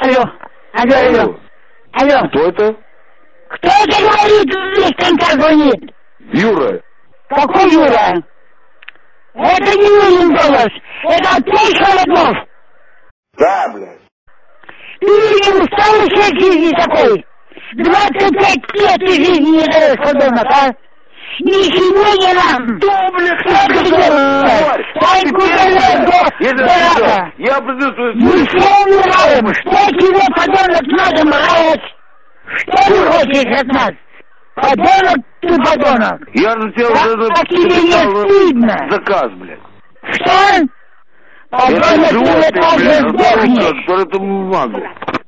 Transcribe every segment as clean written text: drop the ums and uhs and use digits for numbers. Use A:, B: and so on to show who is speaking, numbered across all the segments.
A: Алло.
B: Кто это?
A: Кто это говорит? Здесь контакт звонит.
B: Юра.
A: Какой Юра? Это не Юрин голос. Это ты, Холоднов.
B: Да, блядь.
A: Ты не усталый человек жизни такой. 25 лет ты жизни не даешь, подонок, а? Ни сегодня нам.
B: Что, блядь, я приду
A: Мы все умираем. Что тебе, подонок, надо мрать? Что ты хочешь от нас? Подонок ты, подонок.
B: Я на тебя
A: а тебе не стыдно?
B: Заказ, блядь.
A: Что? Подонок, ты также сдохнешь.
B: Который ты бумагу.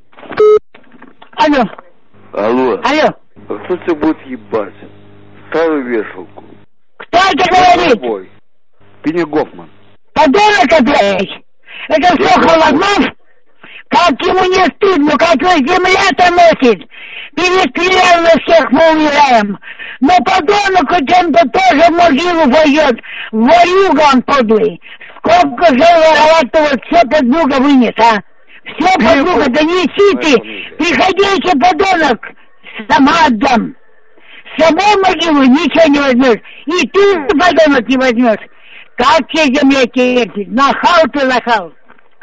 A: Алло.
B: Алло.
A: Алло.
B: А кто тебя будет ебать? Ставь вешалку.
A: Кто это говорит?
B: Пенни Гофман.
A: Подонок опять. Это что, Холоднов? Как ему не стыдно, как его земля-то носит. Перестрелял на всех, мы умираем. Но подонок чем-то тоже в могилу пойдет. Ворюга он подлый. Сколько же воровать-то вот все под друга вынес, а? Все под друга, да неси ты. Приходите, подонок, сама отдам. С собой могилу ничего не возьмешь. И ты, подонок, не возьмешь. Как тебе земля терпит? Нахал ты, нахал.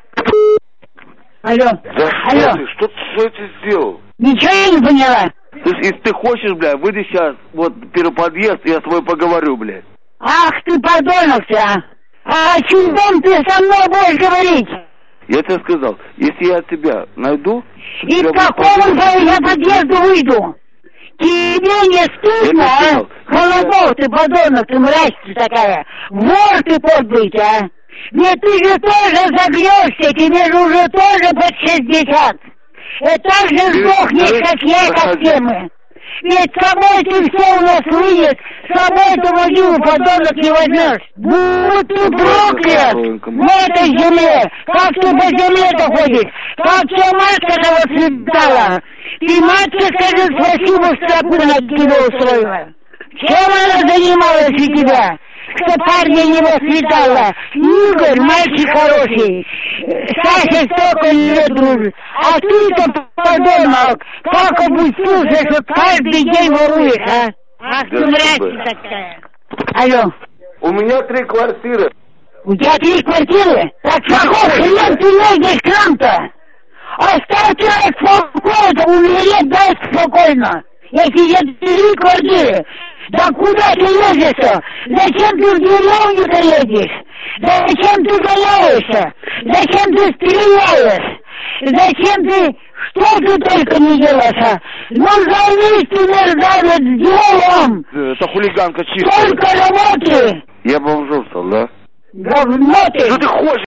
A: Алло.
B: Да
A: Алло.
B: Что ты сделал?
A: Ничего я не поняла.
B: Если ты хочешь, блядь, выйди сейчас, вот, первый подъезд, я с тобой поговорю, блядь.
A: Ах ты, подонок-то, а? А о чем ты со мной будешь говорить?
B: Я тебе сказал, если я тебя найду...
A: И к какому я подъезду выйду? Тебе не стыдно, а? Холодов ты, подонок, ты мразь ты такая. Вор ты подлый, а? Ведь ты же тоже загрешься, тебе же уже тоже под 60. И так же сдохнешь, как я, как все мы. Ведь с собой ты все у нас вынес, с собой ты могилу, подонок, не возьмешь. Будь ты проклят на этой земле. Как ты по земле-то ходишь? Как тебе матка-то вот свидала? Ты матке скажи спасибо, что акуна тебя устроила. Чем она занималась у тебя? Что парня не воспитала. Игорь, мальчик хороший. Саша столько лет дружит. А ты-то, подонок, как опустился, что каждый день воруешь, а? Ах ты мразь такая. Алло.
B: У меня 3 квартиры.
A: У тебя 3 квартиры? Так какой хрен ты лезешь к нам-то? Оставь человек спокойно, умереть дай спокойно. Если я 3 квартиры. Да куда ты лезешь-то? Зачем ты в деревню-то едешь? Зачем ты гоняешься? Зачем ты стреляешь? Зачем ты... Что ты только не делаешь, а? Ну займись ты, мерзавец, делом!
B: Это хулиганка чистая.
A: Только работы!
B: Я бомжом стал, да?
A: Говно ты!
B: Что ты хочешь?